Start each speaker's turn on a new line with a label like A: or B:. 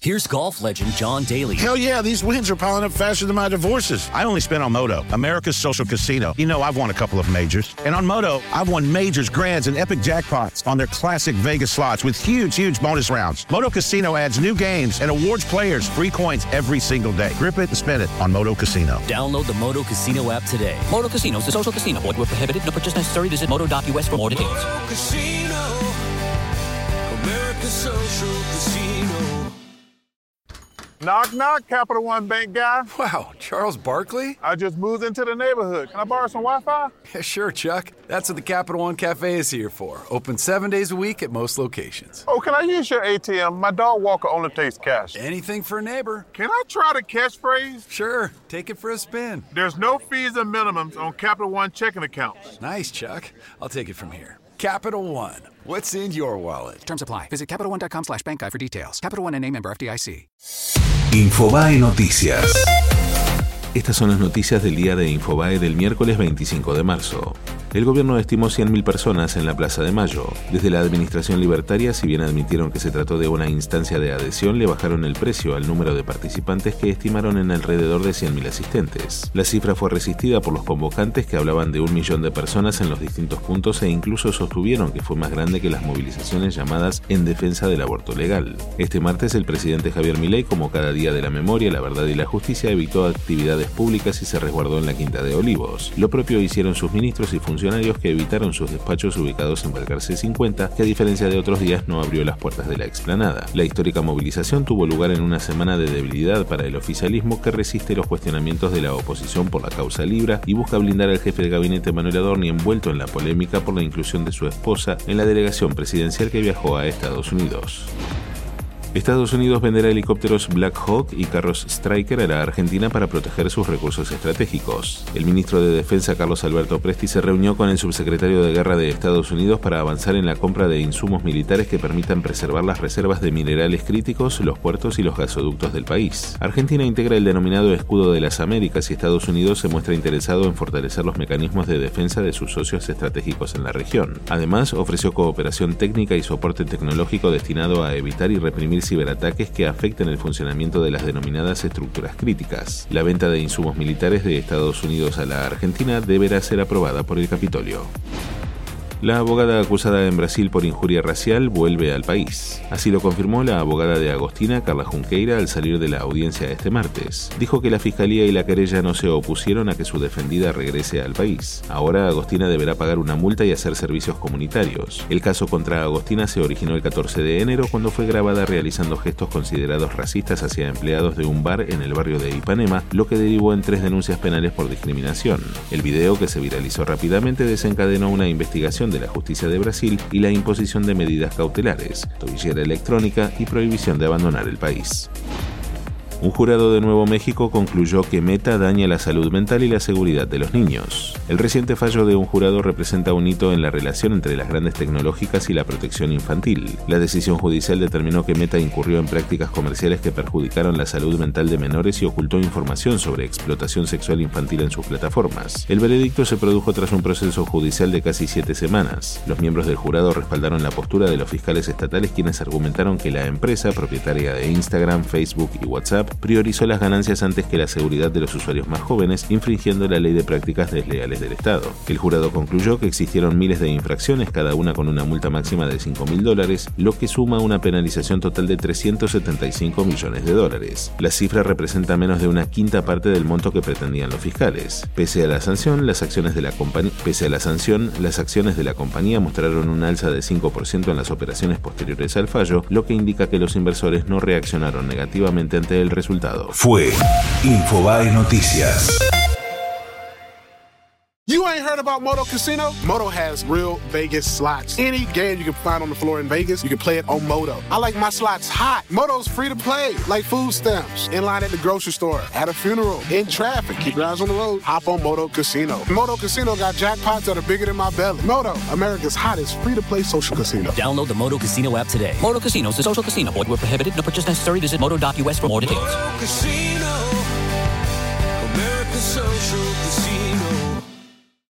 A: Here's golf legend John Daly.
B: Hell yeah, these wins are piling up faster than my divorces. I only spent on Moto, America's social casino. You know, I've won a couple of majors. And on Moto, I've won majors, grands, and epic jackpots on their classic Vegas slots with huge bonus rounds. Moto Casino adds new games and awards players free coins every single day. Grip it and spin it on Moto Casino.
A: Download the Moto Casino app today. Moto Casino is a social casino. Void where prohibited. No purchase necessary. Visit moto.us for more details.
C: Moto Casino, America's social casino.
D: Knock, knock, Capital One Bank guy.
E: Wow, Charles Barkley?
D: I just moved into the neighborhood. Can I borrow some Wi-Fi?
E: Yeah, sure, Chuck. That's what the Capital One Cafe is here for. Open 7 days a week at most locations.
D: Oh, can I use your ATM? My dog Walker only takes cash.
E: Anything for a neighbor.
D: Can I try the catchphrase?
E: Sure, take it for a spin.
D: There's no fees and minimums on Capital One checking accounts.
E: Nice, Chuck. I'll take it from here. Capital One. What's in your wallet?
F: Terms apply. Visit CapitalOne.com/bankguide for details. Capital One N.A. member FDIC.
G: Infobae Noticias. Estas son las noticias del día de Infobae del miércoles 25 de marzo. El gobierno estimó 100.000 personas en la Plaza de Mayo. Desde la administración libertaria, si bien admitieron que se trató de una instancia de adhesión, le bajaron el precio al número de participantes que estimaron en alrededor de 100.000 asistentes. La cifra fue resistida por los convocantes, que hablaban de 1 millón de personas en los distintos puntos e incluso sostuvieron que fue más grande que las movilizaciones llamadas en defensa del aborto legal. Este martes, el presidente Javier Milei, como cada día de la memoria, la verdad y la justicia, evitó actividades públicas y se resguardó en la Quinta de Olivos. Lo propio hicieron sus ministros y funcionarios, que evitaron sus despachos ubicados en Balcarce 50, que a diferencia de otros días no abrió las puertas de la explanada. La histórica movilización tuvo lugar en una semana de debilidad para el oficialismo, que resiste los cuestionamientos de la oposición por la causa Libra y busca blindar al jefe de gabinete Manuel Adorni, envuelto en la polémica por la inclusión de su esposa en la delegación presidencial que viajó a Estados Unidos. Estados Unidos venderá helicópteros Black Hawk y carros Stryker a la Argentina para proteger sus recursos estratégicos. El ministro de Defensa, Carlos Alberto Presti, se reunió con el subsecretario de Guerra de Estados Unidos para avanzar en la compra de insumos militares que permitan preservar las reservas de minerales críticos, los puertos y los gasoductos del país. Argentina integra el denominado Escudo de las Américas y Estados Unidos se muestra interesado en fortalecer los mecanismos de defensa de sus socios estratégicos en la región. Además, ofreció cooperación técnica y soporte tecnológico destinado a evitar y reprimir ciberataques que afecten el funcionamiento de las denominadas estructuras críticas. La venta de insumos militares de Estados Unidos a la Argentina deberá ser aprobada por el Capitolio. La abogada acusada en Brasil por injuria racial vuelve al país. Así lo confirmó la abogada de Agostina, Carla Junqueira, al salir de la audiencia este martes. Dijo que la fiscalía y la querella no se opusieron a que su defendida regrese al país. Ahora Agostina deberá pagar una multa y hacer servicios comunitarios. El caso contra Agostina se originó el 14 de enero cuando fue grabada realizando gestos considerados racistas hacia empleados de un bar en el barrio de Ipanema, lo que derivó en 3 denuncias penales por discriminación. El video, que se viralizó rápidamente, desencadenó una investigación de la justicia de Brasil y la imposición de medidas cautelares, tobillera electrónica y prohibición de abandonar el país. Un jurado de Nuevo México concluyó que Meta daña la salud mental y la seguridad de los niños. El reciente fallo de un jurado representa un hito en la relación entre las grandes tecnológicas y la protección infantil. La decisión judicial determinó que Meta incurrió en prácticas comerciales que perjudicaron la salud mental de menores y ocultó información sobre explotación sexual infantil en sus plataformas. El veredicto se produjo tras un proceso judicial de casi 7 semanas. Los miembros del jurado respaldaron la postura de los fiscales estatales, quienes argumentaron que la empresa, propietaria de Instagram, Facebook y WhatsApp, priorizó las ganancias antes que la seguridad de los usuarios más jóvenes, infringiendo la ley de prácticas desleales del Estado. El jurado concluyó que existieron miles de infracciones, cada una con una multa máxima de $5.000, lo que suma una penalización total de $375 millones. La cifra representa menos de una quinta parte del monto que pretendían los fiscales. Pese a la sanción, las acciones de la compañía mostraron un alza de 5% en las operaciones posteriores al fallo, lo que indica que los inversores no reaccionaron negativamente ante el resultado. Fue Infobae Noticias.
H: You ain't heard about Moto Casino? Moto has real Vegas slots. Any game you can find on the floor in Vegas, you can play it on Moto. I like my slots hot. Moto's free to play, like food stamps. In line at the grocery store, at a funeral, in traffic. Keep your eyes on the road. Hop on Moto Casino. Moto Casino got jackpots that are bigger than my belly. Moto, America's hottest free-to-play social casino.
A: Download the Moto Casino app today. Moto Casino is a social casino. Void where prohibited. No purchase necessary. Visit moto.us for more details.
C: Moto Casino, America's social casino.